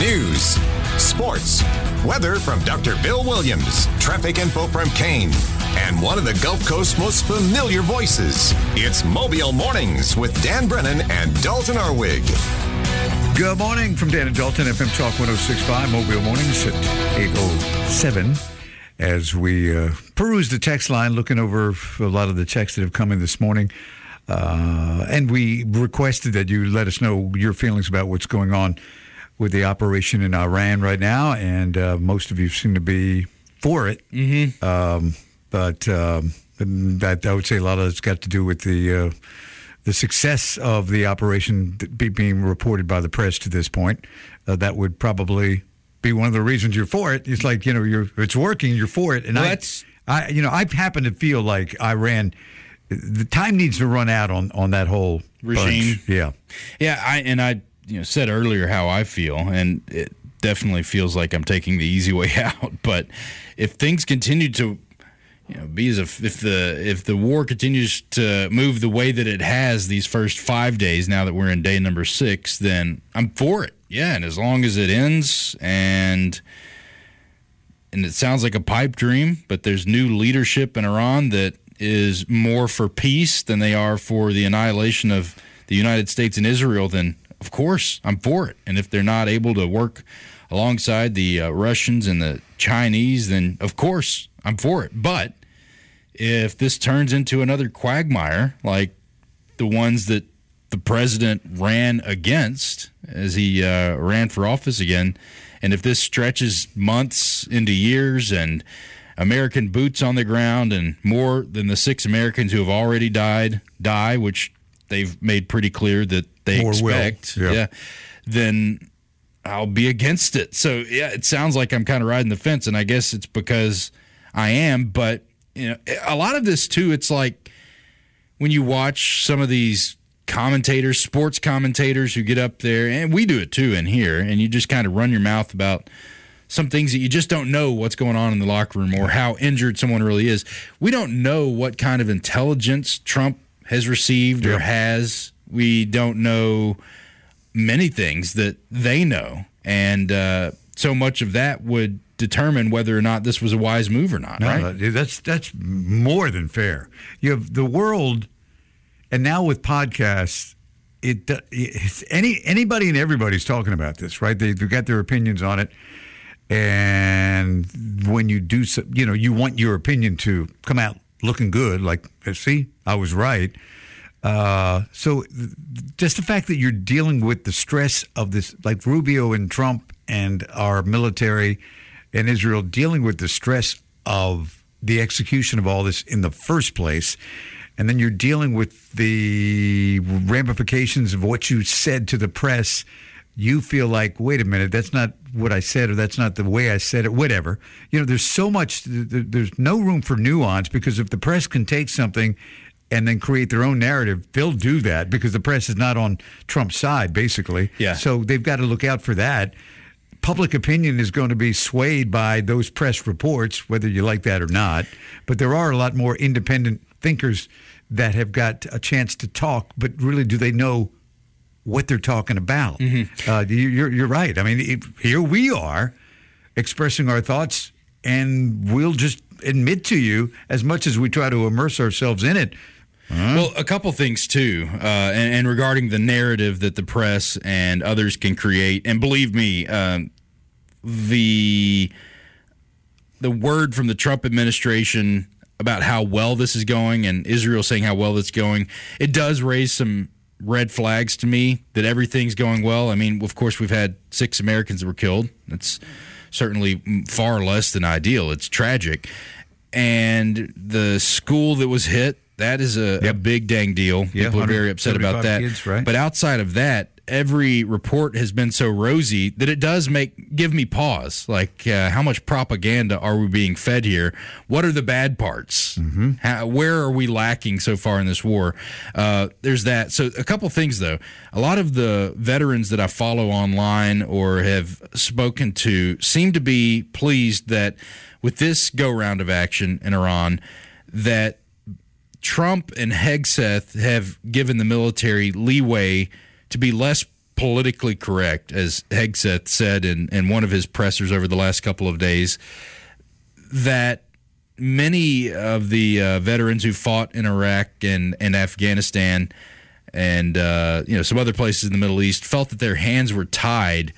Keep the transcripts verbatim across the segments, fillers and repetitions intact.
News, sports, weather from Doctor Bill Williams, traffic info from Kane, and one of the Gulf Coast's most familiar voices. It's Mobile Mornings with Dan Brennan and Dalton Arwig. Good morning from Dan and Dalton, F M Talk one oh six point five, Mobile Mornings at eight oh seven. As we uh, peruse the text line, looking over a lot of the texts that have come in this morning. Uh, and we requested that you let us know your feelings about what's going on with the operation in Iran right now. And uh, most of you seem to be for it. Mm-hmm. Um, but um, that I would say a lot of it's got to do with the uh, the success of the operation be, being reported by the press to this point. Uh, that would probably be one of the reasons you're for it. It's like, you know, you're it's working, you're for it. And well, I, that's... I, you know, I happen to feel like Iran, the time needs to run out on, on that whole regime. Bunch. Yeah, yeah. I and I, you know, said earlier how I feel, and it definitely feels like I'm taking the easy way out. But if things continue to, you know, be as if, if the if the war continues to move the way that it has these first five days, now that we're in day number six, then I'm for it. Yeah, and as long as it ends, and and it sounds like a pipe dream, but there's new leadership in Iran that is more for peace than they are for the annihilation of the United States and Israel, then of course I'm for it. And if they're not able to work alongside the uh, Russians and the Chinese, then of course I'm for it. But if this turns into another quagmire like the ones that the president ran against as he uh, ran for office again, and if this stretches months into years and American boots on the ground and more than the six Americans who have already died die, which they've made pretty clear that they more expect, will. Yeah. yeah, then I'll be against it. So, yeah, it sounds like I'm kind of riding the fence, and I guess it's because I am. But, you know, a lot of this, too, it's like when you watch some of these commentators, sports commentators who get up there, and we do it, too, in here, and you just kind of run your mouth about some things that you just don't know what's going on in the locker room or how injured someone really is. We don't know what kind of intelligence Trump has received or yeah. has. We don't know many things that they know. And uh, so much of that would determine whether or not this was a wise move or not, no, right? That's, that's more than fair. You have the world, and now with podcasts, it it's any anybody and everybody's talking about this, right? They, they've got their opinions on it. And when you do, so, you know, you want your opinion to come out looking good, like, see, I was right. Uh, so just the fact that you're dealing with the stress of this, like Rubio and Trump and our military and Israel dealing with the stress of the execution of all this in the first place, and then you're dealing with the ramifications of what you said to the press, you feel like, wait a minute, that's not what I said, or that's not the way I said it, whatever. You know, there's so much, there's no room for nuance, because if the press can take something and then create their own narrative, they'll do that, because the press is not on Trump's side, basically. Yeah. So they've got to look out for that. Public opinion is going to be swayed by those press reports, whether you like that or not. But there are a lot more independent thinkers that have got a chance to talk, but really, do they know what they're talking about? Mm-hmm. Uh, you're, you're right. I mean, it, here we are expressing our thoughts, and we'll just admit to you, as much as we try to immerse ourselves in it. Uh-huh. Well, a couple things, too, uh, and, and regarding the narrative that the press and others can create. And believe me, um, the the word from the Trump administration about how well this is going, and Israel saying how well it's going, it does raise some red flags to me that everything's going well. I mean, of course, we've had six Americans that were killed. That's certainly far less than ideal. It's tragic. And the school that was hit, that is a, yep. a big dang deal. Yeah, People are very upset about that. Kids, right? But outside of that, every report has been so rosy that it does make give me pause. Like, uh, how much propaganda are we being fed here? What are the bad parts? Mm-hmm. How, where are we lacking so far in this war? Uh, there's that. So a couple things, though. A lot of the veterans that I follow online or have spoken to seem to be pleased that with this go-round of action in Iran, that Trump and Hegseth have given the military leeway to be less politically correct, as Hegseth said in, in one of his pressers over the last couple of days, that many of the uh, veterans who fought in Iraq and, and Afghanistan and uh, you know some other places in the Middle East felt that their hands were tied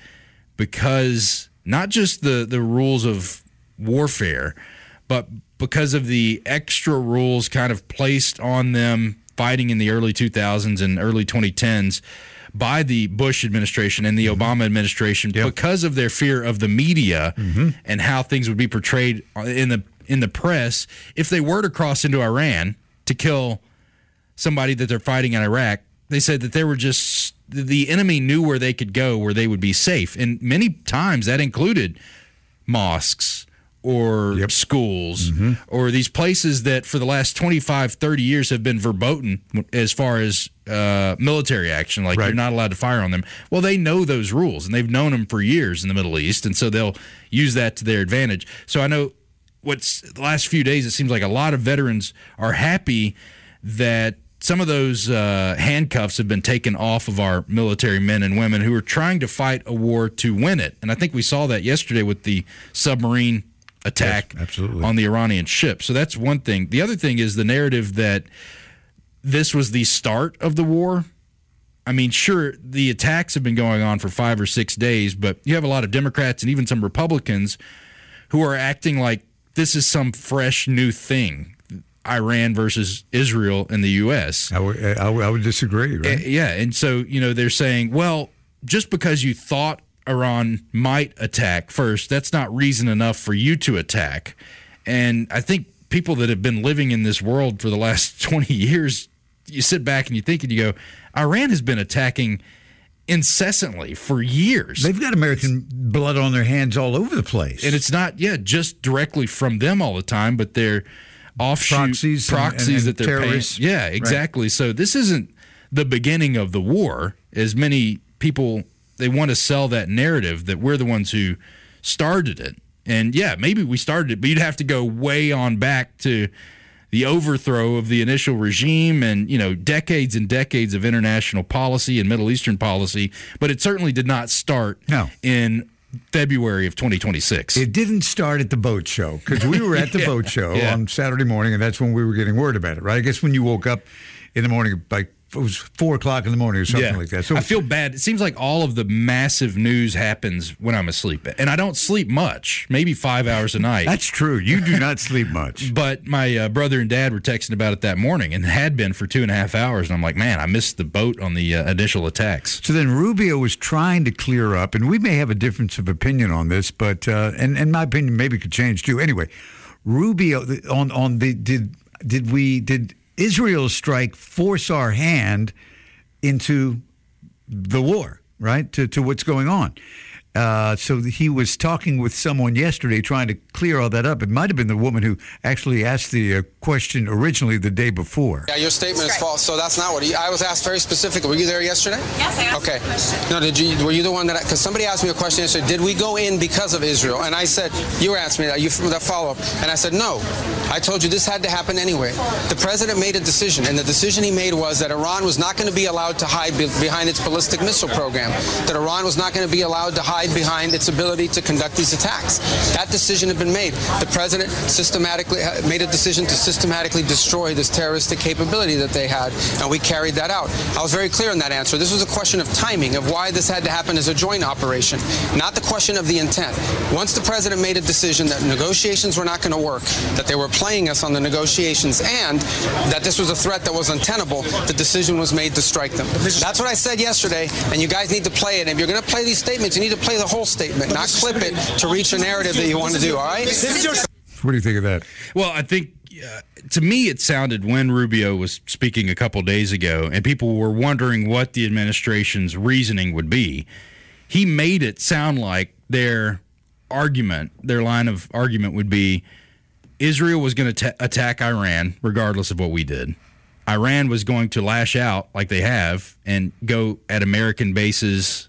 because not just the, the rules of warfare, but because of the extra rules kind of placed on them fighting in the early two thousands and early twenty tens by the Bush administration and the mm-hmm. Obama administration yep. because of their fear of the media mm-hmm. and how things would be portrayed in the in the press if they were to cross into Iran to kill somebody that they're fighting in Iraq. They said that they were just the enemy knew where they could go, where they would be safe. And many times that included mosques or yep. schools mm-hmm. or these places that for the last twenty-five, thirty years have been verboten as far as uh, military action, like right. you're not allowed to fire on them. Well, they know those rules, and they've known them for years in the Middle East, and so they'll use that to their advantage. So I know what's the last few days, it seems like a lot of veterans are happy that some of those uh, handcuffs have been taken off of our military men and women who are trying to fight a war to win it. And I think we saw that yesterday with the submarine attack yes, on the Iranian ship. So that's one thing. The other thing is the narrative that this was the start of the war. I mean, sure, the attacks have been going on for five or six days, but you have a lot of Democrats and even some Republicans who are acting like this is some fresh new thing, Iran versus Israel in the U S. I would, I would, I would disagree, right? Uh, yeah, and so, you know, they're saying, well, just because you thought Iran might attack first, that's not reason enough for you to attack. And I think people that have been living in this world for the last twenty years, you sit back and you think and you go, Iran has been attacking incessantly for years. They've got American blood on their hands all over the place. And it's not, yeah, just directly from them all the time, but they're offshoot proxies, proxies and, and, and that they're terrorists. paying. Yeah, exactly. Right. So this isn't the beginning of the war, as many people, they want to sell that narrative that we're the ones who started it. And yeah, maybe we started it, but you'd have to go way on back to the overthrow of the initial regime and, you know, decades and decades of international policy and Middle Eastern policy. But it certainly did not start no. in February of twenty twenty-six. It didn't start at the boat show because we were at the yeah. boat show yeah. on Saturday morning, and that's when we were getting word about it, right? I guess when you woke up in the morning, like it was four o'clock in the morning or something yeah. like that. So I feel bad. It seems like all of the massive news happens when I'm asleep, and I don't sleep much, maybe five hours a night. That's true. You do not sleep much. But my uh, brother and dad were texting about it that morning and had been for two and a half hours, and I'm like, man, I missed the boat on the uh, initial attacks. So then Rubio was trying to clear up, and we may have a difference of opinion on this, but uh, and and my opinion maybe could change too. Anyway, Rubio on on the did did we did Israel's strike force our hand into the war, right, to, to what's going on. Uh, so he was talking with someone yesterday trying to clear all that up. It might have been the woman who actually asked the uh, question originally the day before. Yeah, your statement is false, so that's not what he, I was asked very specifically. Were you there yesterday? Yes, I asked okay. a question. No, did you? Were you the one that? Because somebody asked me a question yesterday. Did we go in because of Israel? And I said, you were asking me that. You that follow up, and I said no. I told you this had to happen anyway. The president made a decision, and the decision he made was that Iran was not going to be allowed to hide be- behind its ballistic missile program. That Iran was not going to be allowed to hide behind its ability to conduct these attacks. That decision had been made. The president systematically made a decision to systematically destroy this terroristic capability that they had, and we carried that out. I was very clear in that answer. This was a question of timing, of why this had to happen as a joint operation, not the question of the intent. Once the president made a decision that negotiations were not going to work, that they were playing us on the negotiations, and that this was a threat that was untenable, the decision was made to strike them. That's what I said yesterday, and you guys need to play it. And if you're going to play these statements, you need to play the whole statement, not clip it to reach a narrative that you want to do, all right? What do you think of that? Well, I think, uh, to me, it sounded when Rubio was speaking a couple days ago, and people were wondering what the administration's reasoning would be, he made it sound like their argument, their line of argument would be Israel was going to attack Iran regardless of what we did. Iran was going to lash out like they have and go at American bases,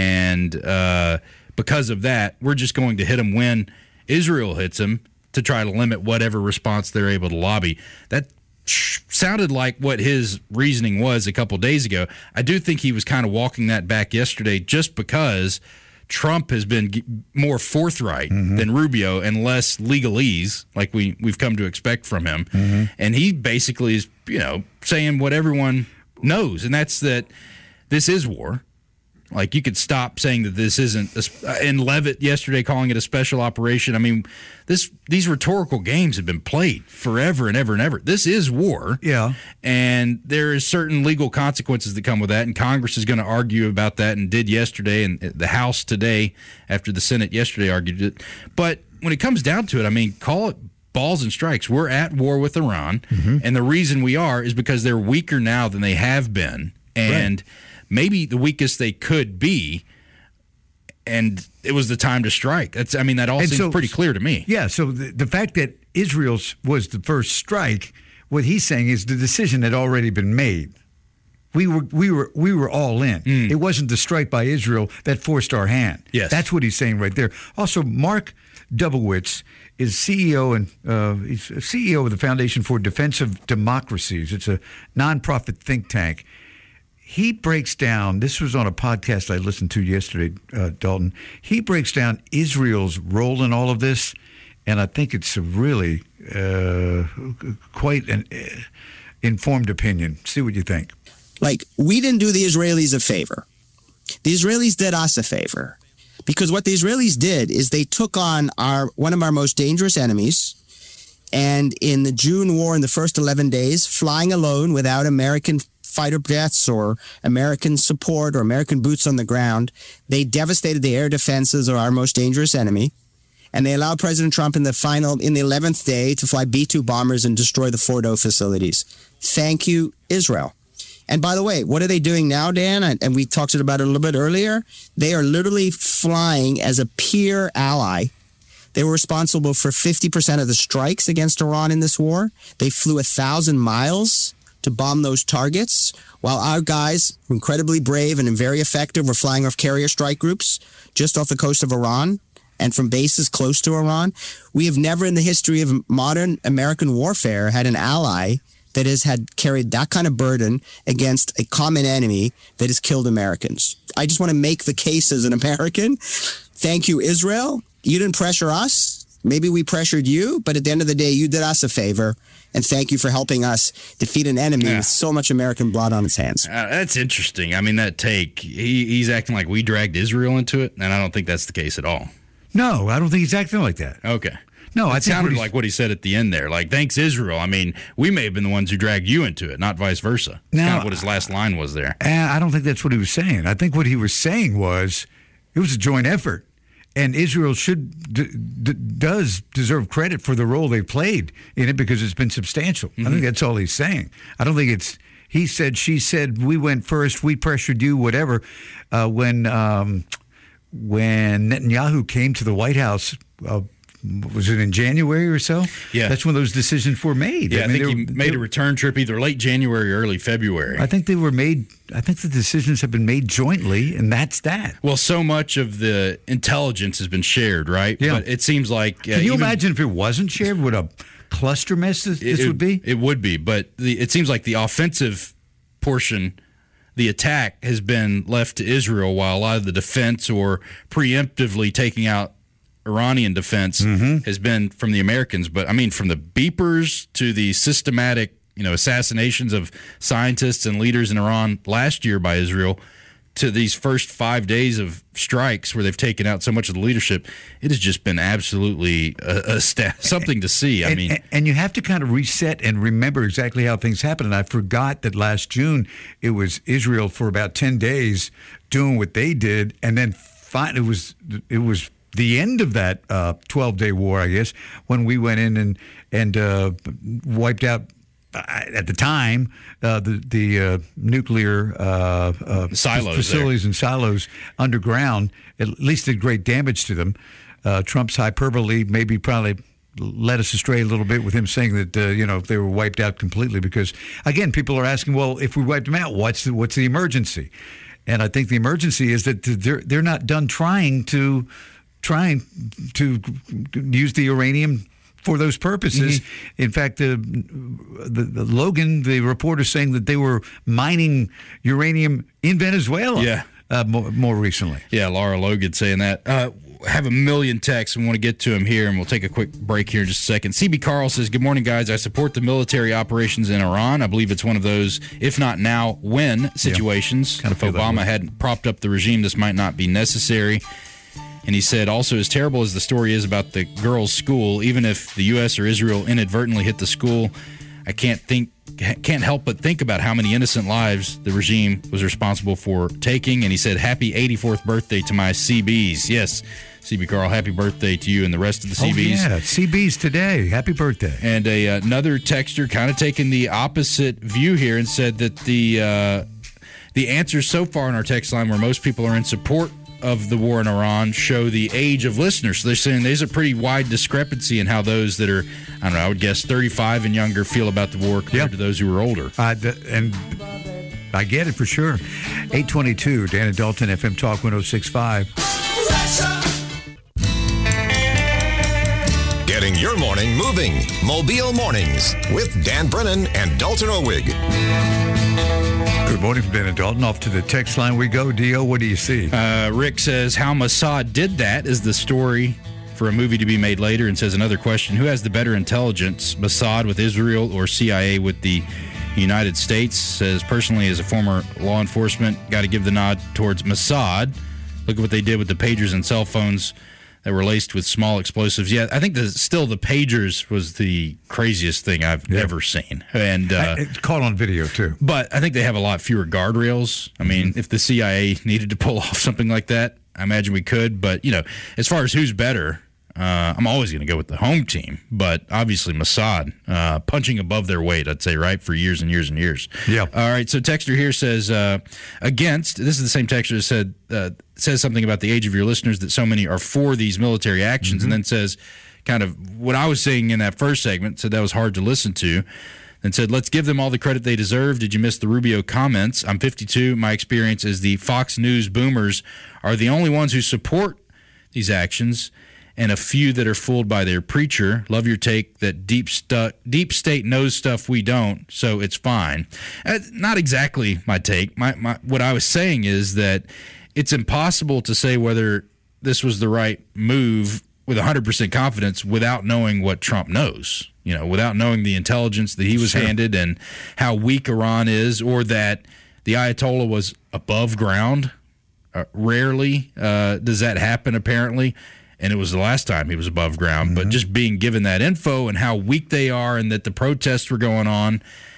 and uh, because of that, we're just going to hit them when Israel hits them to try to limit whatever response they're able to lobby. That sounded like what his reasoning was a couple days ago. I do think he was kind of walking that back yesterday just because Trump has been g- more forthright mm-hmm. than Rubio and less legalese, like we, we've come to expect from him. Mm-hmm. And he basically is, you know, saying what everyone knows, and that's that this is war. Like, you could stop saying that this isn't, a, and Levitt yesterday calling it a special operation. I mean, this these rhetorical games have been played forever and ever and ever. This is war. Yeah. And there is certain legal consequences that come with that, and Congress is going to argue about that and did yesterday, and the House today, after the Senate yesterday argued it. But when it comes down to it, I mean, call it balls and strikes. We're at war with Iran, mm-hmm. and the reason we are is because they're weaker now than they have been. And right. maybe the weakest they could be, and it was the time to strike. That's, I mean, that all and seems so, pretty clear to me. Yeah, so the, the fact that Israel was the first strike, what he's saying is the decision had already been made. We were we were we were all in. Mm. It wasn't the strike by Israel that forced our hand. Yes, that's what he's saying right there. Also, Mark Dubowitz is C E O and uh, he's C E O of the Foundation for Defensive Democracies. It's a nonprofit think tank. He breaks down, this was on a podcast I listened to yesterday, uh, Dalton. He breaks down Israel's role in all of this, and I think it's a really uh, quite an uh, informed opinion. See what you think. Like, we didn't do the Israelis a favor. The Israelis did us a favor. Because what the Israelis did is they took on our one of our most dangerous enemies, and in the June war, in the first eleven days, flying alone without American fighter jets or American support or American boots on the ground, they devastated the air defenses of our most dangerous enemy, and they allowed President Trump in the final, in the eleventh day, to fly B two bombers and destroy the Fordo facilities. Thank you, Israel. And by the way, what are they doing now, Dan? And we talked about it a little bit earlier. They are literally flying as a peer ally. They were responsible for fifty percent of the strikes against Iran in this war. They flew a thousand miles to bomb those targets, while our guys, incredibly brave and very effective, were flying off carrier strike groups just off the coast of Iran and from bases close to Iran. We have never in the history of modern American warfare had an ally that has had carried that kind of burden against a common enemy that has killed Americans. I just want to make the case as an American. Thank you, Israel. You didn't pressure us. Maybe we pressured you, but at the end of the day, you did us a favor, and thank you for helping us defeat an enemy yeah. with so much American blood on its hands. Uh, that's interesting. I mean, that take, he, he's acting like we dragged Israel into it, and I don't think that's the case at all. No, I don't think he's acting like that. Okay. No, it I sounded think like what he said at the end there. Like, thanks, Israel. I mean, we may have been the ones who dragged you into it, not vice versa. That's now, kind of what his last line was there. I don't think that's what he was saying. I think what he was saying was it was a joint effort. And Israel should d- d- does deserve credit for the role they played in it because it's been substantial. Mm-hmm. I think that's all he's saying. I don't think it's he said, she said, we went first, we pressured you, whatever. Uh, when um, when Netanyahu came to the White House, uh, was it in January or so? Yeah, that's when those decisions were made. Yeah, I, mean, I think he made a return trip either late January or early February. I think they were made. I think the decisions have been made jointly, and that's that. Well, so much of the intelligence has been shared, right? Yeah. But it seems like. Uh, Can you even, imagine if it wasn't shared? What a cluster mess this, this it, would be? It would be, but the, it seems like the offensive portion, the attack, has been left to Israel, while a lot of the defense or preemptively taking out Iranian defense mm-hmm. has been from the Americans. But I mean, from the beepers to the systematic, you know, assassinations of scientists and leaders in Iran last year by Israel, to these first five days of strikes where they've taken out so much of the leadership, it has just been absolutely a, a sta- something to see. I and, mean, and, and you have to kind of reset and remember exactly how things happened. And I forgot that last June it was Israel for about ten days doing what they did, and then fine, it was it was. the end of that uh, twelve-day war, I guess, when we went in and and uh, wiped out, uh, at the time, uh, the the uh, nuclear uh, uh, silos facilities there. and silos underground. At least did great damage to them. Uh, Trump's hyperbole maybe probably led us astray a little bit with him saying that uh, you know they were wiped out completely. Because again, people are asking, well, if we wiped them out, what's the, what's the emergency? And I think the emergency is that they're they're not done trying to. trying to use the uranium for those purposes. Mm-hmm. In fact, the, the, the Logan, the reporter, saying that they were mining uranium in Venezuela. Yeah. Uh, more, more recently. Yeah, Laura Logan saying that. Uh, have a million texts and want to get to him here, and we'll take a quick break here in just a second. C B Carl says, good morning, guys. I support the military operations in Iran. I believe it's one of those, if not now, when situations. Yeah, if Obama hadn't propped up the regime, this might not be necessary. And he said, also, as terrible as the story is about the girls' school, even if the U S or Israel inadvertently hit the school, I can't think can't help but think about how many innocent lives the regime was responsible for taking. And he said, happy eighty-fourth birthday to my C Bs. Yes, C B Carl, happy birthday to you and the rest of the C Bs. Oh, yeah, C Bs today. Happy birthday. And a, another texter kind of taking the opposite view here and said that the uh, the answers so far in our text line, where most people are in support of the war in Iran, show the age of listeners. So they're saying there's a pretty wide discrepancy in how those that are, I don't know, I would guess thirty-five and younger feel about the war compared yep. to those who are older. Uh, the, and I get it for sure. eight twenty-two, Dan and Dalton, F M Talk one oh six point five. Getting your morning moving. Mobile Mornings with Dan Brennan and Dalton Owig. Good morning from Dan and Dalton. Off to the text line we go. Dio, what do you see? Uh, Rick says, how Mossad did that is the story for a movie to be made later, and says, another question, who has the better intelligence, Mossad with Israel or C I A with the United States? Says, personally, as a former law enforcement, got to give the nod towards Mossad. Look at what they did with the pagers and cell phones that were laced with small explosives. Yeah, I think the, still the pagers was the craziest thing I've yeah. ever seen. And uh, it's caught on video, too. But I think they have a lot fewer guardrails. I mean, mm-hmm. if the C I A needed to pull off something like that, I imagine we could. But, you know, as far as who's better, uh, I'm always going to go with the home team. But obviously Mossad, uh, punching above their weight, I'd say, right, for years and years and years. Yeah. All right, so texter here says, uh, against, this is the same texter that said, uh, says something about the age of your listeners, that so many are for these military actions, mm-hmm. and then says kind of what I was saying in that first segment, said that was hard to listen to, and said, let's give them all the credit they deserve. Did you miss the Rubio comments? I'm fifty-two. My experience is the Fox News boomers are the only ones who support these actions, and a few that are fooled by their preacher. Love your take that deep stu- deep state knows stuff we don't, so it's fine. Uh, not exactly my take. My, my what I was saying is that it's impossible to say whether this was the right move with one hundred percent confidence without knowing what Trump knows, you know, without knowing the intelligence that he was sure. handed and how weak Iran is, or that the Ayatollah was above ground. Uh, rarely uh, does that happen, apparently. And it was the last time he was above ground. Mm-hmm. But just being given that info and how weak they are and that the protests were going on,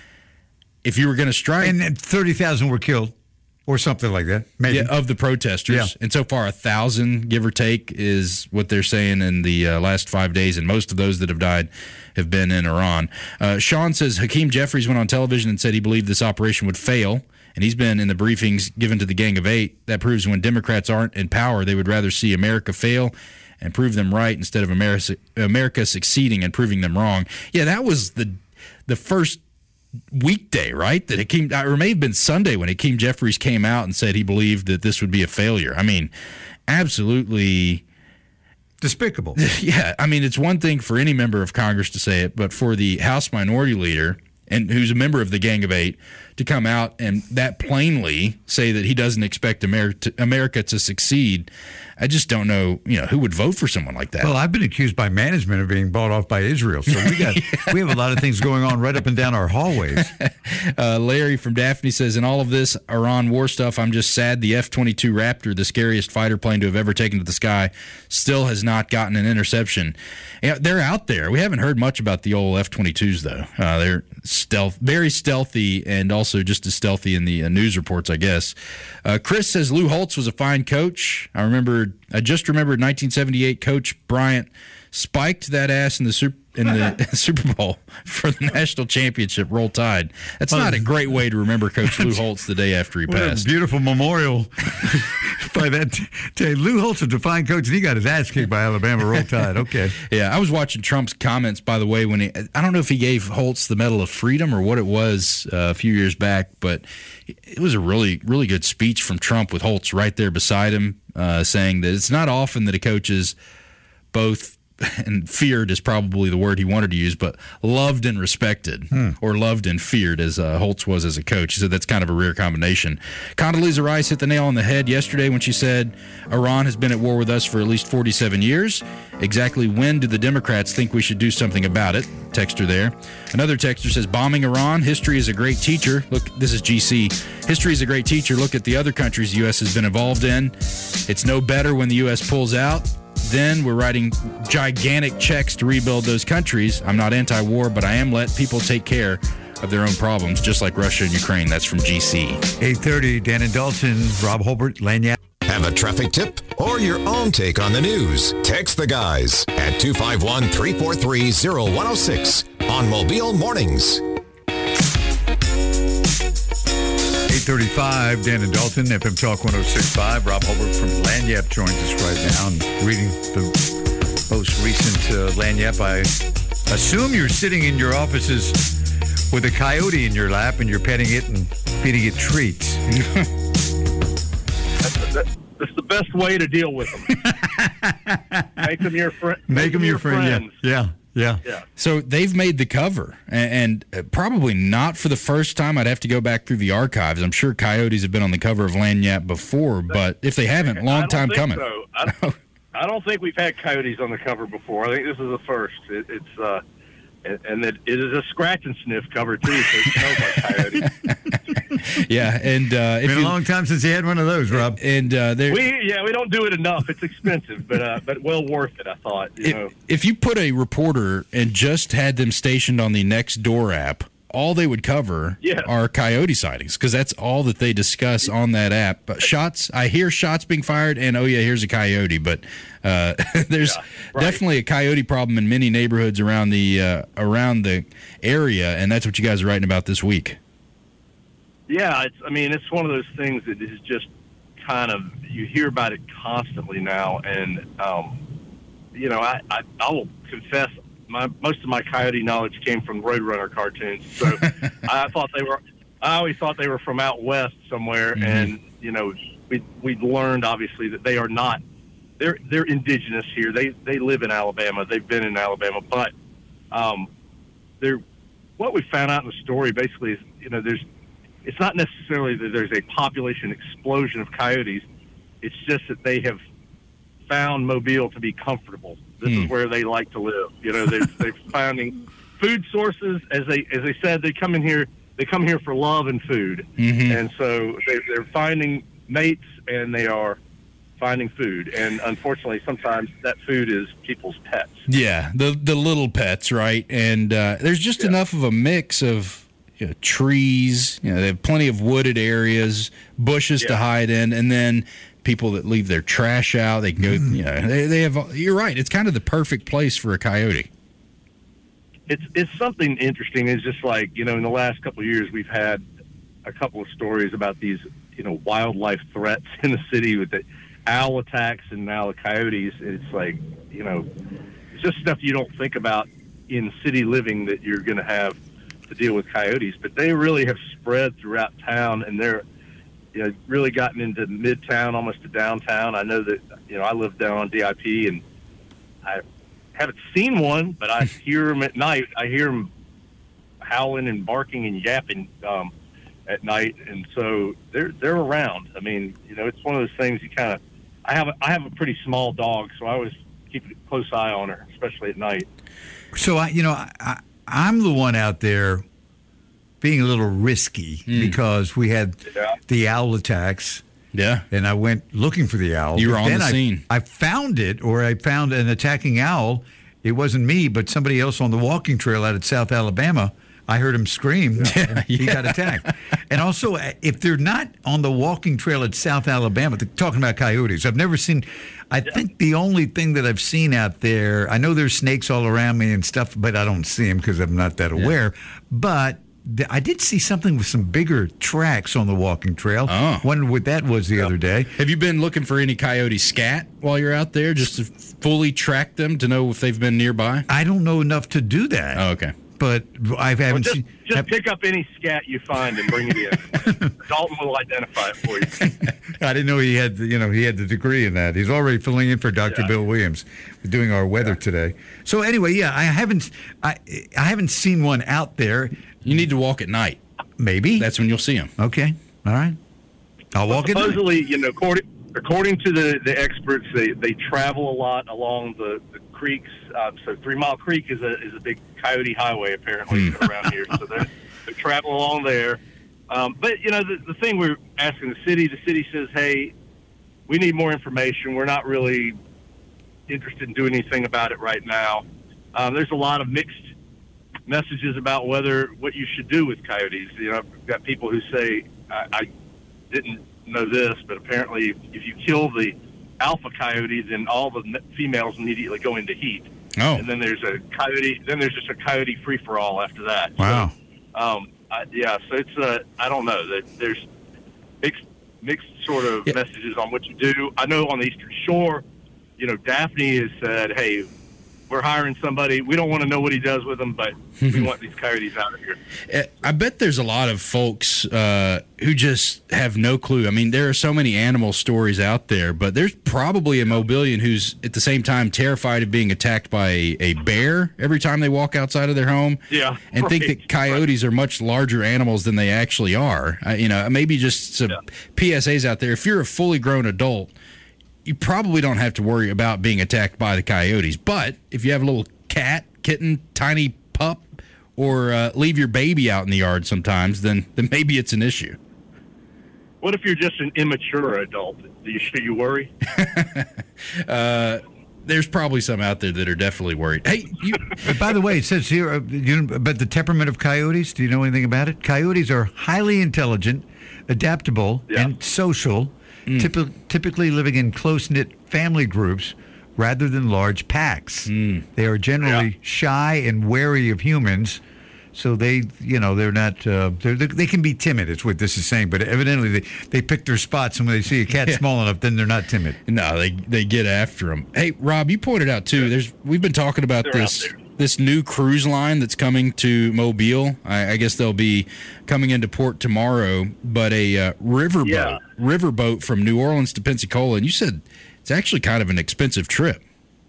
if you were going to strike... And thirty thousand were killed or something like that, maybe. Yeah, of the protesters. Yeah. And so far, one thousand, give or take, is what they're saying in the uh, last five days. And most of those that have died have been in Iran. Uh, Sean says Hakeem Jeffries went on television and said he believed this operation would fail. And he's been in the briefings given to the Gang of Eight. That proves when Democrats aren't in power, they would rather see America fail and prove them right instead of America, America succeeding and proving them wrong. Yeah, that was the the first weekday, right? That Hakeem, or it may have been Sunday when Hakeem Jeffries came out and said he believed that this would be a failure. I mean, absolutely despicable. Yeah, I mean, it's one thing for any member of Congress to say it, but for the House Minority Leader, and who's a member of the Gang of Eight, to come out and that plainly say that he doesn't expect America to, America to succeed, I just don't know, you know, who would vote for someone like that. Well, I've been accused by management of being bought off by Israel, so we got yeah. we have a lot of things going on right up and down our hallways. uh, Larry from Daphne says, in all of this Iran war stuff, I'm just sad the F twenty-two Raptor, the scariest fighter plane to have ever taken to the sky, still has not gotten an interception. Yeah, they're out there. We haven't heard much about the old F twenty-twos, though. Uh, they're stealth, very stealthy, and also just as stealthy in the uh, news reports, I guess. Uh, Chris says Lou Holtz was a fine coach. I remember, I just remembered nineteen seventy-eight Coach Bryant spiked that ass in the Super in the Super Bowl for the national championship. Roll Tide. That's not a great way to remember Coach Lou Holtz the day after he what passed. A beautiful memorial by that day. Lou Holtz was a fine coach, and he got his ass kicked by Alabama. Roll Tide. Okay. Yeah, I was watching Trump's comments, by the way, when he, I don't know if he gave Holtz the Medal of Freedom or what it was uh, a few years back, but it was a really, really good speech from Trump with Holtz right there beside him, uh, saying that it's not often that a coach is both and feared is probably the word he wanted to use, but loved and respected, hmm. or loved and feared as uh, Holtz was as a coach. He said that's kind of a rare combination. Condoleezza Rice hit the nail on the head yesterday when she said Iran has been at war with us for at least forty-seven years. Exactly when do the Democrats think we should do something about it? Texter there. Another texter says, bombing Iran, history is a great teacher. Look, this is G C. History is a great teacher. Look at the other countries the U S has been involved in. It's no better when the U S pulls out. Then we're writing gigantic checks to rebuild those countries. I'm not anti-war, but I am let people take care of their own problems, just like Russia and Ukraine. That's from G C. eight thirty, Dan and Dalton, Rob Holbert, Lanyap. Have a traffic tip or your own take on the news? Text the guys at two five one, three four three, zero one zero six on Mobile Mornings. eight thirty-five, Dan and Dalton, F M Talk one oh six point five. Rob Holbert from Lanyap joins us right now. I'm reading the most recent uh, Lanyap. I assume you're sitting in your offices with a coyote in your lap and you're petting it and feeding it treats. That's, that, that's the best way to deal with them. Make them your friend. Make, make them your, your friend. Yeah. yeah. Yeah. Yeah. So they've made the cover, and, and probably not for the first time. I'd have to go back through the archives. I'm sure coyotes have been on the cover of Lanyap before, but if they haven't, long time coming. So. I, don't, I don't think we've had coyotes on the cover before. I think this is the first. It, it's uh, and it, it is a scratch and sniff cover too, so it smells like coyote. Yeah, and uh, it's been you, a long time since you had one of those, Rob. And uh, we yeah we don't do it enough. It's expensive, but uh, but well worth it. I thought. You if, know. if you put a reporter and just had them stationed on the Nextdoor app, all they would cover yeah. are coyote sightings, because that's all that they discuss on that app. But shots, I hear shots being fired, and oh yeah, here's a coyote. But uh, there's yeah, right. definitely a coyote problem in many neighborhoods around the uh, around the area, and that's what you guys are writing about this week. Yeah, it's. I mean, it's one of those things that is just kind of, you hear about it constantly now, and um, you know, I, I I will confess. My, most of my coyote knowledge came from Roadrunner cartoons, so I thought they were. I always thought they were from out west somewhere, mm-hmm. and you know, we we learned obviously that they are not. They're they're indigenous here. They they live in Alabama. They've been in Alabama, but um, they're what we found out in the story basically is, you know, there's. It's not necessarily that there's a population explosion of coyotes. It's just that they have found Mobile to be comfortable. This hmm. is where they like to live. You know, they're, they're finding food sources. As they as they said, they come in here. They come here for love and food, mm-hmm. and so they, they're finding mates and they are finding food. And unfortunately, sometimes that food is people's pets. Yeah, the the little pets, right? And uh, there's just yeah. enough of a mix of you know, trees. You know, they have plenty of wooded areas, bushes yeah. to hide in, and then people that leave their trash out. They can go. You know, they, they have. You're right. It's kind of the perfect place for a coyote. It's it's something interesting. It's just like, you know, in the last couple of years, we've had a couple of stories about these, you know, wildlife threats in the city with the owl attacks and now the coyotes. It's like, you know, it's just stuff you don't think about in city living, that you're going to have to deal with coyotes. But they really have spread throughout town, and they're, you know, really gotten into midtown, almost to downtown. I know that, you know, I live down on D I P, and I haven't seen one, but I hear them at night. I hear them howling and barking and yapping um, at night, and so they're they're around. I mean, you know, it's one of those things you kind of. I have a, I have a pretty small dog, so I always keep a close eye on her, especially at night. So I, you know, I, I'm the one out there being a little risky mm. because we had yeah. the owl attacks. Yeah. And I went looking for the owl. You were on then the I, scene. I found it, or I found an attacking owl. It wasn't me, but somebody else on the walking trail out at South Alabama. I heard him scream. Yeah. He yeah. got attacked. And also, if they're not on the walking trail at South Alabama, they're talking about coyotes. I've never seen, I yeah. think the only thing that I've seen out there, I know there's snakes all around me and stuff, but I don't see them because I'm not that aware. Yeah. But I did see something with some bigger tracks on the walking trail. Oh. Wondered what that was the yeah. other day. Have you been looking for any coyote scat while you're out there, just to fully track them to know if they've been nearby? I don't know enough to do that. Oh, okay. but I haven't Well, just seen. just have- pick up any scat you find and bring it in. Dalton will identify it for you. I didn't know he had, the, you know, he had the degree in that. He's already filling in for Doctor Yeah. Bill Williams, doing our weather Yeah. today. So anyway, yeah, I haven't, I, I haven't seen one out there. You need to walk at night. Maybe That's when you'll see them. okay. All right, I'll walk it. Supposedly, you know, according, according to the, the experts, they, they travel a lot along the, the creeks. Um, so Three Mile Creek is a is a big coyote highway apparently around here. So they they travel along there. Um, but you know, the, the thing we're asking the city, the city says, hey, we need more information. We're not really interested in doing anything about it right now. Um, there's a lot of mixed messages about whether what you should do with coyotes. You know, I've got people who say, I, I didn't know this, but apparently if you kill the alpha coyote, then all the females immediately go into heat. Oh. And then there's a coyote, then there's just a coyote free-for-all after that. Wow. So, um, I, yeah, so it's, uh, I don't know. There's mixed, mixed sort of Yeah. messages on what you do. I know on the Eastern Shore, you know, Daphne has said, hey, we're hiring somebody. We don't want to know what he does with them, but we want these coyotes out of here. I bet there's a lot of folks uh, who just have no clue. I mean, there are so many animal stories out there, but there's probably a Mobilian who's at the same time terrified of being attacked by a, a bear every time they walk outside of their home. Yeah, and think right, that coyotes are much larger animals than they actually are. Uh, you know, maybe just some Yeah. P S As out there. If you're a fully grown adult, you probably don't have to worry about being attacked by the coyotes. But if you have a little cat, kitten, tiny pup, or uh, leave your baby out in the yard sometimes, then then maybe it's an issue. What if you're just an immature adult? Do you, should you worry? uh, there's probably some out there that are definitely worried. Hey, you, But by the way, it says here, uh, you know, but the temperament of coyotes, do you know anything about it? Coyotes are highly intelligent, adaptable, Yeah. and social, Mm. typi- typically living in close-knit family groups rather than large packs. Mm. They are generally Yeah. shy and wary of humans, so they, you know, they're not, uh, they're, they they can be timid, is what this is saying, but evidently they, they pick their spots, and when they see a cat Yeah. small enough, then they're not timid. no, they they get after them. Hey, Rob, you pointed out too. There's we've been talking about They're out this there. this new cruise line that's coming to Mobile. I, I guess they'll be coming into port tomorrow. But a uh, riverboat Yeah. riverboat from New Orleans to Pensacola, and you said it's actually kind of an expensive trip.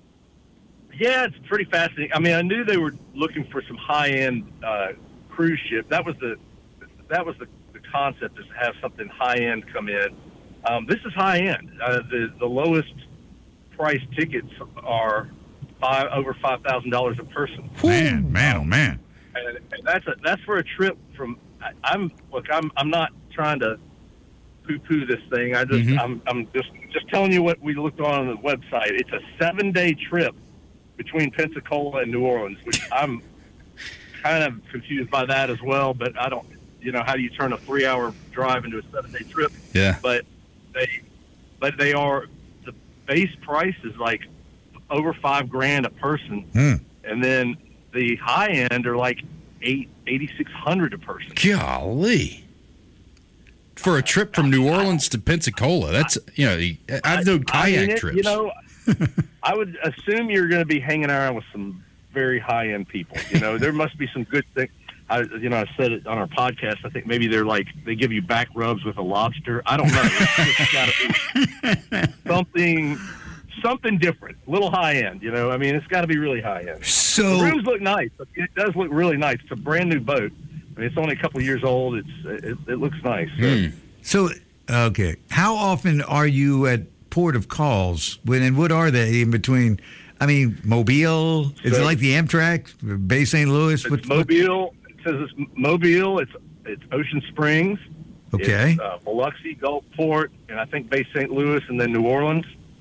Yeah, it's pretty fascinating. I mean, I knew they were looking for some high-end uh, cruise ship. That was the that was the, the concept, is to have something high-end come in. Um, this is high-end. Uh, the the lowest price tickets are five over five thousand dollars a person. Man, man, oh man. And, and that's a that's for a trip from. I, I'm look. I'm I'm not trying to poo-poo this thing. I just Mhm. I'm I'm just just telling you what we looked on the website. It's a seven day trip between Pensacola and New Orleans, which I'm kind of confused by that as well. But I don't, you know, how do you turn a three hour drive into a seven day trip? Yeah. But they but they are the base price is like over five grand a person, Hmm. and then the high end are like eight eighty six hundred a person. Golly. For a trip from New Orleans to Pensacola, that's, you know, I've known I mean, kayak it- trips. You know, I would assume you're going to be hanging around with some very high end people. You know, there must be some good things. I, you know, I said it on our podcast. I think maybe they're like they give you back rubs with a lobster. I don't know. It's got to be something, something different, a little high end. You know, I mean, it's got to be really high end. So The rooms look nice. It does look really nice. It's a brand new boat. I mean, it's only a couple of years old. It's it, it looks nice. So, Hmm. So, okay. How often are you at port of calls? When and what are they in between? I mean, Mobile. Is it So- like the Amtrak, Bay Saint Louis? It's What- what- Mobile. It says it's Mobile. It's it's Ocean Springs. Okay. It's, uh, Biloxi, Gulfport, and I think Bay Saint Louis, and then New Orleans,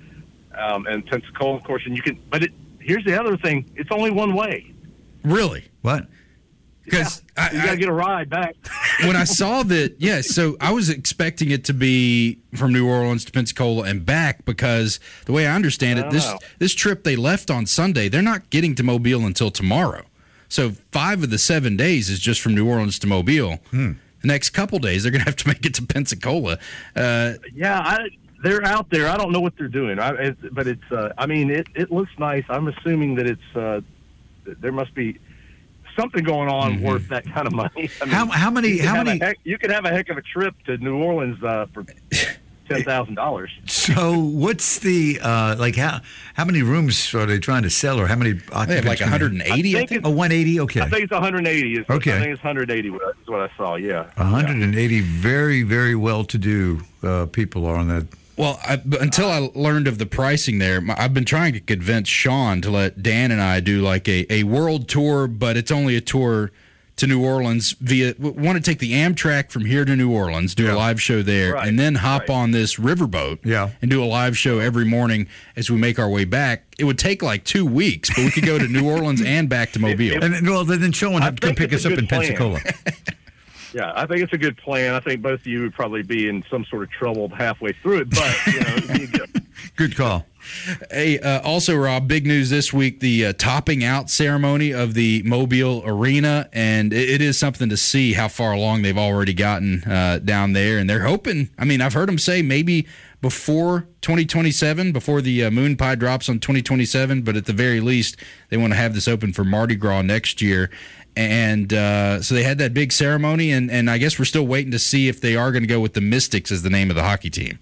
um, and Pensacola, of course. And you can. But it, here's the other thing. It's only one way. Really? What? Because Yeah. you got to get a ride back. when I saw that, yeah, so I was expecting it to be from New Orleans to Pensacola and back, because the way I understand it, I this know. this trip they left on Sunday, they're not getting to Mobile until tomorrow. So five of the seven days is just from New Orleans to Mobile. Hmm. The next couple days, they're going to have to make it to Pensacola. Uh, Yeah, I, they're out there. I don't know what they're doing, I, it's, but it's. Uh, I mean, it, it looks nice. I'm assuming that it's. Uh, there must be something going on Mm-hmm. worth that kind of money. I mean, How how many you could how have many? a heck, you could have a heck of a trip to New Orleans uh, for ten thousand dollars. So what's the uh, like how how many rooms are they trying to sell, or how many? They have like one hundred eighty. I I think think. Oh, one eighty. Okay. I think it's one hundred eighty. Is, Okay. I think it's one hundred eighty. Is what I saw. Yeah. one hundred eighty very, very well-to-do uh, people are on that. Well, I, but until I learned of the pricing there, my, I've been trying to convince Sean to let Dan and I do like a, a world tour, but it's only a tour to New Orleans via. We want to take the Amtrak from here to New Orleans, do Yeah. a live show there, Right, and then hop right. on this riverboat Yeah. and do a live show every morning as we make our way back. It would take like two weeks, but we could go to New Orleans and back to Mobile. And then- well, then Sean would I have to come think pick it's us a up in good plan. Pensacola. Yeah, I think it's a good plan. I think both of you would probably be in some sort of trouble halfway through it, but you know, it'd be good. Good call. Hey, uh, also, Rob, big news this week, the uh, topping out ceremony of the Mobile Arena, and it, it is something to see how far along they've already gotten uh, down there, and they're hoping, I mean, I've heard them say maybe before twenty twenty-seven, before the uh, moon pie drops on twenty twenty-seven, but at the very least, they want to have this open for Mardi Gras next year. And uh, so they had that big ceremony, and, and I guess we're still waiting to see if they are going to go with the Mystics as the name of the hockey team.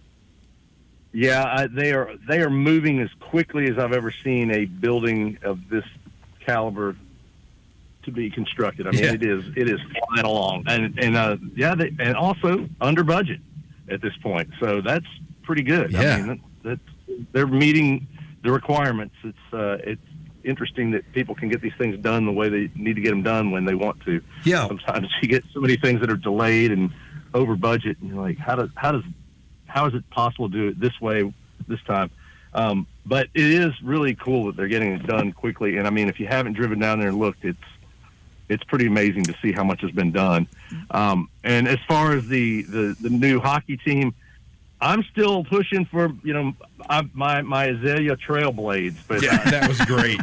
Yeah, I, they are they are moving as quickly as I've ever seen a building of this caliber to be constructed. I mean, Yeah. it is it is flying along, and and uh, yeah, they, and also under budget at this point. So that's pretty good. Yeah. I mean, that, that they're meeting the requirements. It's uh, it's interesting that people can get these things done the way they need to get them done when they want to. Yeah. Sometimes you get so many things that are delayed and over budget, and you're like, how does how does how is it possible to do it this way this time? Um, but it is really cool that they're getting it done quickly. And I mean, if you haven't driven down there and looked, it's it's pretty amazing to see how much has been done. Um, and as far as the, the, the new hockey team, I'm still pushing for, you know, I, my my Azalea Trailblades, but Yeah, uh, that was great.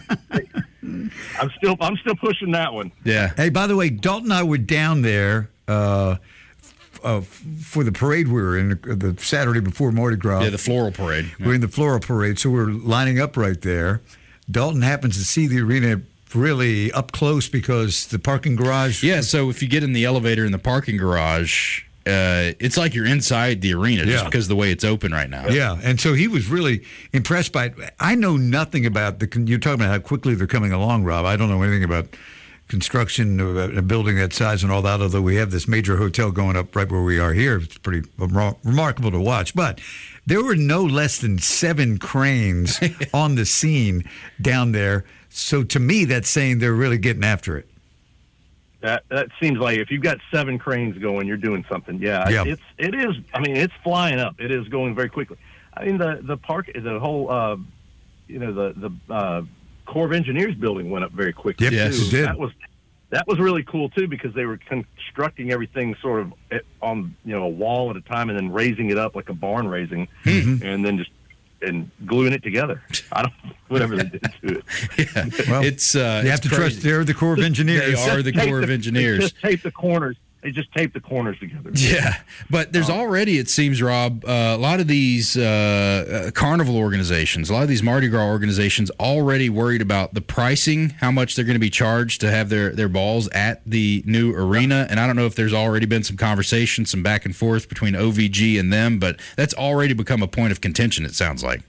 I'm still I'm still pushing that one. Yeah. Hey, by the way, Dalton and I were down there uh, f- uh, f- for the parade we were in, the, the Saturday before Mardi Gras. Yeah, the floral parade. We're in the floral parade, so we're lining up right there. Dalton happens to see the arena really up close because the parking garage. Yeah, so if you get in the elevator in the parking garage, uh, it's like you're inside the arena just Yeah. because of the way it's open right now. Yeah, and so he was really impressed by it. I know nothing about the. You're talking about how quickly they're coming along, Rob. I don't know anything about construction of a a building that size and all that, although we have this major hotel going up right where we are here. It's pretty remar- remarkable to watch. But there were no less than seven cranes on the scene down there. So to me, that's saying they're really getting after it. That that seems like if you've got seven cranes going, you're doing something. Yeah, Yeah. it's it is. I mean, it's flying up. It is going very quickly. I mean, the the park, the whole, uh, you know, the the uh, Corps of Engineers building went up very quickly. Yep, Yes, too. it did. That was that was really cool too because they were constructing everything sort of at- on you know a wall at a time and then raising it up like a barn raising, Mm-hmm. and then just and gluing it together. I don't whatever they did to it. Yeah. Well, it's uh, You have it's to trust crazy. they're the Corps of Engineers. They are the Tape Corps of They Engineers. just tape the corners. They just tape the corners together. Yeah, but there's already, it seems, Rob, uh, a lot of these uh, uh, carnival organizations, a lot of these Mardi Gras organizations already worried about the pricing, how much they're going to be charged to have their, their balls at the new arena. And I don't know if there's already been some conversation, some back and forth between O V G and them, but that's already become a point of contention, it sounds like.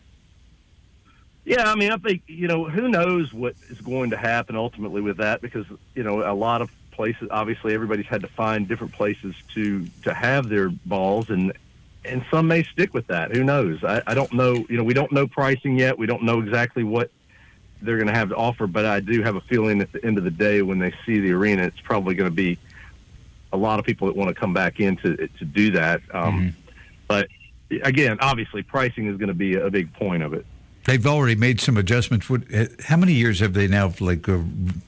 Yeah, I mean, I think, you know, who knows what is going to happen ultimately with that because, you know, a lot of places, obviously everybody's had to find different places to, to have their balls and and some may stick with that. Who knows? I, I don't know. You know, we don't know pricing yet. We don't know exactly what they're going to have to offer, but I do have a feeling at the end of the day when they see the arena, it's probably going to be a lot of people that want to come back in to, to do that. Um, Mm-hmm. But, again, obviously pricing is going to be a big point of it. They've already made some adjustments. What, how many years have they now like uh,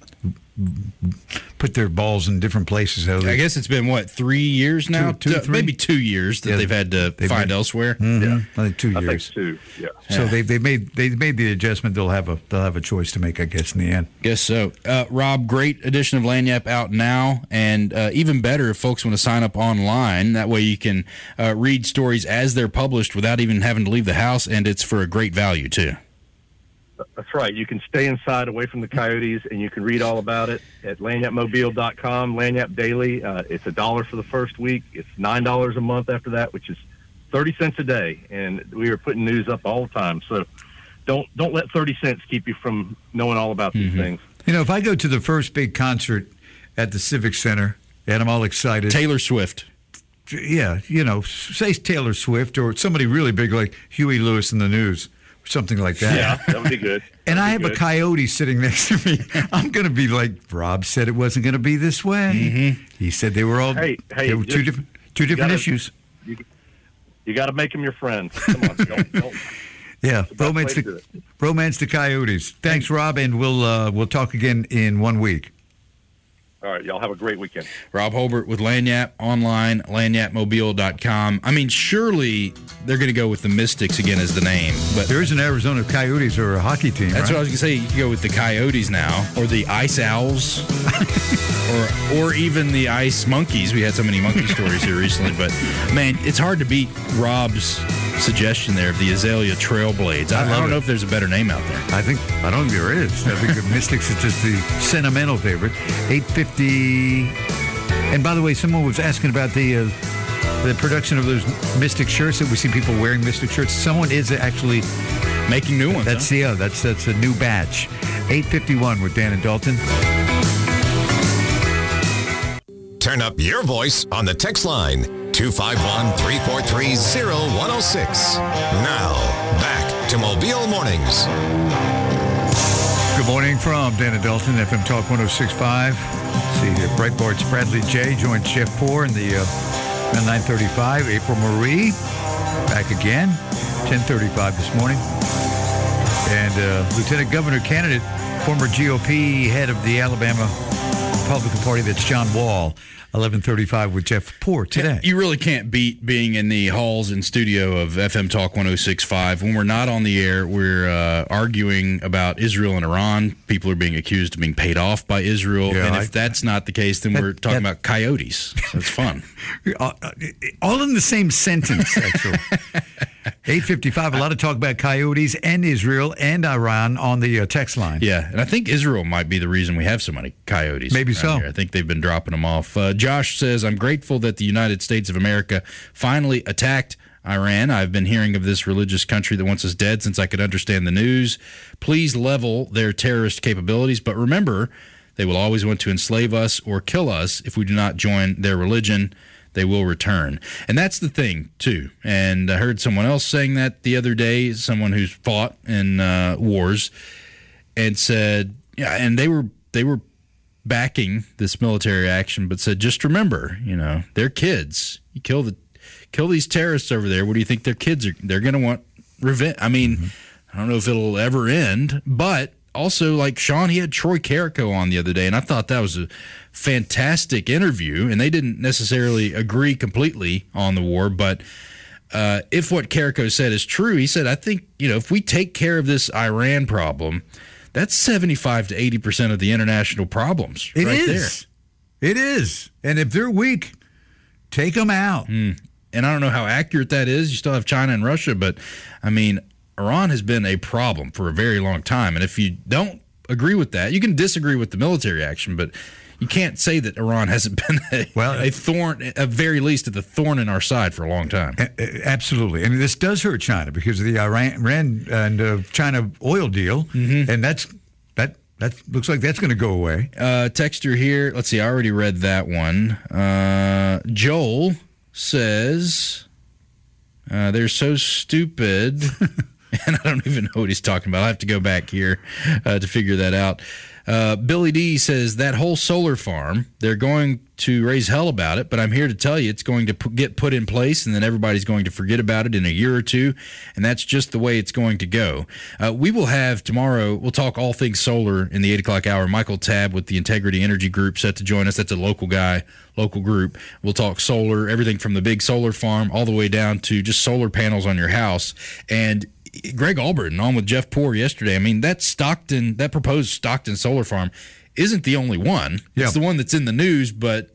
put their balls in different places? How I they, guess it's been, what, three years now? Two- two, Two- three? Maybe two years that Yeah, they've had to they've find been- elsewhere. Mhm. I think two I think years. too, yeah. So they they made they made the adjustment. They'll have a they'll have a choice to make, I guess, in the end. Guess so. Uh, Rob, great edition of Lagniappe out now, and uh, even better if folks want to sign up online. That way you can uh, read stories as they're published without even having to leave the house, and it's for a great value, too. That's right. You can stay inside away from the coyotes, and you can read all about it at lagniappe mobile dot com, Lagniappe Daily. Uh, it's a dollar for the first week. It's nine dollars a month after that, which is thirty cents a day. And we are putting news up all the time. So don't don't let thirty cents keep you from knowing all about these mm-hmm. things. You know, if I go to the first big concert at the Civic Center and I'm all excited. Taylor Swift. Yeah, you know, say Taylor Swift or somebody really big like Huey Lewis in the News. Something like that. Yeah, that would be good. And I have good. a coyote sitting next to me. I'm going to be like, Rob said it wasn't going to be this way. Mm-hmm. He said they were all hey, hey, they were two different two different gotta, issues. You, you got to make them your friends. Come on, don't, don't. Yeah, romance the, romance the coyotes. Thanks, Rob, and we'll uh, we'll talk again in one week. All right, y'all have a great weekend. Rob Holbert with Lagniappe online, lagniappe mobile dot com. I mean, surely they're going to go with the Mystics again as the name. But there is an Arizona Coyotes or a hockey team, That's right? what I was going to say. You can go with the Coyotes now, or the Ice Owls, or or even the Ice Monkeys. We had so many monkey stories here recently. But, man, it's hard to beat Rob's suggestion there of the Azalea Trailblades. I, I, I don't it. know if there's a better name out there. I think I don't think there is. I think the Mystics is just the sentimental favorite. eight fifty. And by the way, someone was asking about the uh, the production of those Mystic shirts that we see people wearing Mystic shirts. Someone is actually making new ones. That's huh? yeah. That's that's a new batch. eight fifty-one with Dan and Dalton. Turn up your voice on the text line. two five one, three four three, zero one zero six. Now, back to Mobile Mornings. Good morning from Dan and Dalton, F M Talk one oh six point five. Let's see here, Breitbart's Bradley J. joined Jeff Poor in the uh, nine thirty-five. April Marie, back again, ten thirty-five this morning. And uh, Lieutenant Governor candidate, former G O P head of the Alabama Republican Party, that's John Wall. eleven thirty-five with Jeff Poor today. You really can't beat being in the halls and studio of F M Talk one oh six point five. When we're not on the air, we're uh, arguing about Israel and Iran. People are being accused of being paid off by Israel. Yeah, and if I, that's not the case, then that, we're talking that, about coyotes. So it's fun. All in the same sentence, actually. eight fifty-five, a lot of talk about coyotes and Israel and Iran on the uh, text line. Yeah, and I think Israel might be the reason we have so many coyotes. Maybe so. Here. I think they've been dropping them off. Uh, Josh says, I'm grateful that the United States of America finally attacked Iran. I've been hearing of this religious country that wants us dead since I could understand the news. Please level their terrorist capabilities, but remember, they will always want to enslave us or kill us if we do not join their religion. They will return. And that's the thing, too. And I heard someone else saying that the other day, someone who's fought in uh, wars, and said, yeah, and they were they were backing this military action, but said, just remember, you know, they're kids. You kill the kill these terrorists over there. What do you think their kids are? They're going to want revenge. I mean, mm-hmm. I don't know if it'll ever end, but also, like Sean, he had Troy Carrico on the other day, and I thought that was a fantastic interview, and they didn't necessarily agree completely on the war, but uh, if what Carrico said is true, he said, I think, you know, if we take care of this Iran problem, that's seventy-five to eighty percent of the international problems it right is. there. It is. And if they're weak, take them out. Mm. And I don't know how accurate that is. You still have China and Russia, but, I mean, Iran has been a problem for a very long time. And if you don't agree with that, you can disagree with the military action, but you can't say that Iran hasn't been a, well, a thorn, at very least, at the thorn in our side for a long time. Absolutely. And this does hurt China because of the Iran and uh, China oil deal. Mm-hmm. And that's that that looks like that's going to go away. Uh, texter here. Let's see. I already read that one. Uh, Joel says, uh, they're so stupid. And I don't even know what he's talking about. I'll have to go back here uh, to figure that out. Uh, Billy D says that whole solar farm, they're going to raise hell about it, but I'm here to tell you it's going to p- get put in place, and then everybody's going to forget about it in a year or two, and that's just the way it's going to go. Uh, we will have tomorrow, we'll talk all things solar in the eight o'clock hour. Michael Tabb with the Integrity Energy Group set to join us. That's a local guy, local group. We'll talk solar, everything from the big solar farm all the way down to just solar panels on your house. And Greg Albritton on with Jeff Poor yesterday. I mean, that Stockton, that proposed Stockton solar farm isn't the only one. Yeah. It's the one that's in the news, but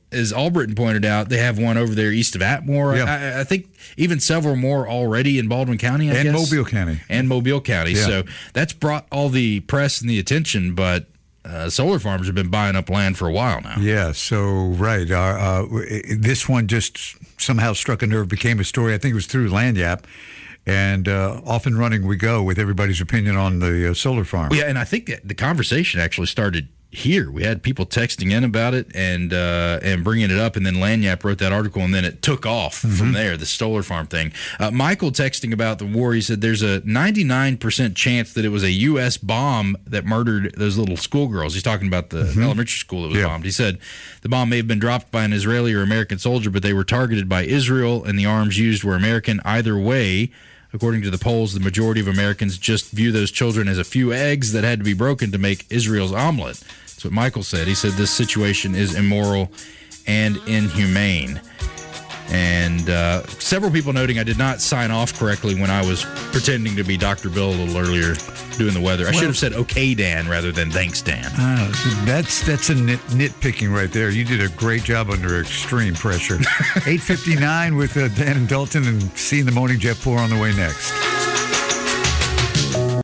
as Albritton pointed out, they have one over there east of Atmore. Yeah. I, I think even several more already in Baldwin County, I and guess. Mobile County. And Mobile County. Yeah. So that's brought all the press and the attention, but uh, solar farms have been buying up land for a while now. Yeah, so, right. Uh, uh, this one just somehow struck a nerve, became a story. I think it was through Lanyap. And uh, off and running we go with everybody's opinion on the uh, solar farm. Yeah, and I think that the conversation actually started here. We had people texting in about it and uh, and bringing it up, and then Lanyap wrote that article, and then it took off mm-hmm. from there, the solar farm thing. Uh, Michael texting about the war, he said there's a ninety-nine percent chance that it was a U S bomb that murdered those little schoolgirls. He's talking about the mm-hmm. elementary school that was yeah. bombed. He said the bomb may have been dropped by an Israeli or American soldier, but they were targeted by Israel, and the arms used were American. Either way, according to the polls, the majority of Americans just view those children as a few eggs that had to be broken to make Israel's omelet. That's what Michael said. He said this situation is immoral and inhumane. And uh, several people noting I did not sign off correctly when I was pretending to be Doctor Bill a little earlier doing the weather. I well, should have said, okay, Dan, rather than thanks, Dan. Uh, that's that's a nit, nitpicking right there. You did a great job under extreme pressure. eight fifty-nine with uh, Dan and Dalton, and seeing the Morning Jet four on the way next.